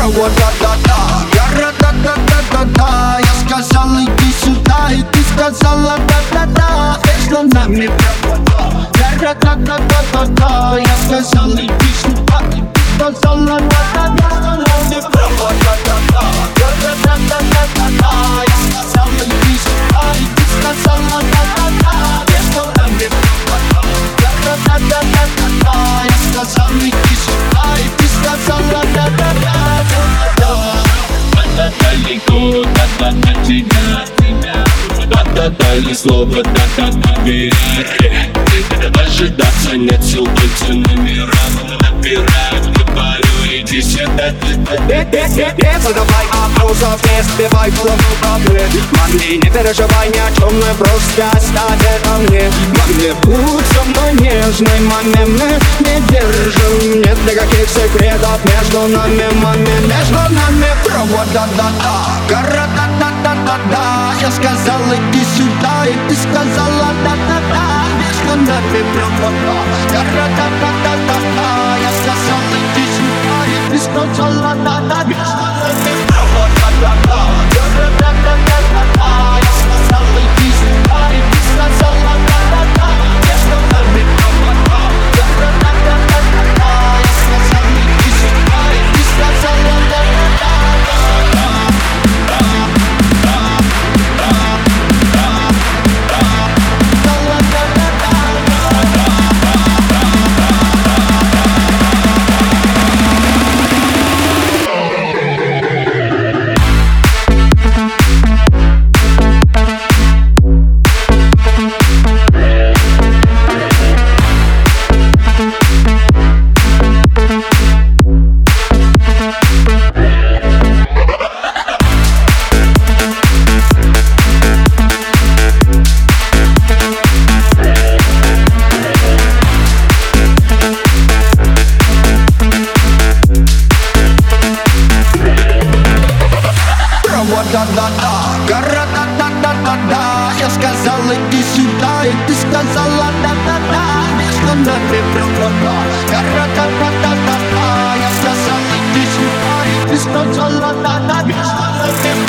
провод, да-да-да. Гара-да-да-да-да-да. Я сказал, иди сюда, и ты сказала да-да-да. Между нами провод. Гара-да-да-да-да-да. Я сказал, иди сюда, и ты сказала да-да-да. Между нами провод, да-да-да. Гара-да-да-да-да-да. Я сказал, иди сюда, и ты сказала да-да-да. Между нами провод. Гара-да-да-да-да-да. Я сказал, иди сюда, и ты сказала да-да-да. Далеко, да-да-да тебя, да-да-да, или слово да-да-да верят. Дожидаться нет сил, больше номера набирают. Говорю, иди сюда. Не задавай вопросов, не сбивай голову проблем. Маме, не переживай ни о чем, мы просто оставь это мне. Маме, будь со мной нежной, маме, мы не держим. Нет никаких секретов между нами, маме. Между нами провод, да-да-да. Гора, да-да-да-да-да. Я сказал, иди сюда, и ты сказала да-да-да. Между нами провод, гора, да-да-да-да-да. Я сказал, иди сюда, и ты сказала да-да-да. Между нами провод, да-да-да. Гора, да-да-да-да-да. Я сказал, иди сюда, и ты сказала да-да-да. Между нами провод, гора, да-да-да-да-да. Я сказал, иди сюда, и ты сказала да-да-да. Да-да-да, гора, да-да-да-да-да. Я сказал, иди сюда, и ты сказала да-да-да. Между нами провод, гора, да-да-да-да-да. Я сказал, иди сюда, и ты сказала да-да-да. Между нами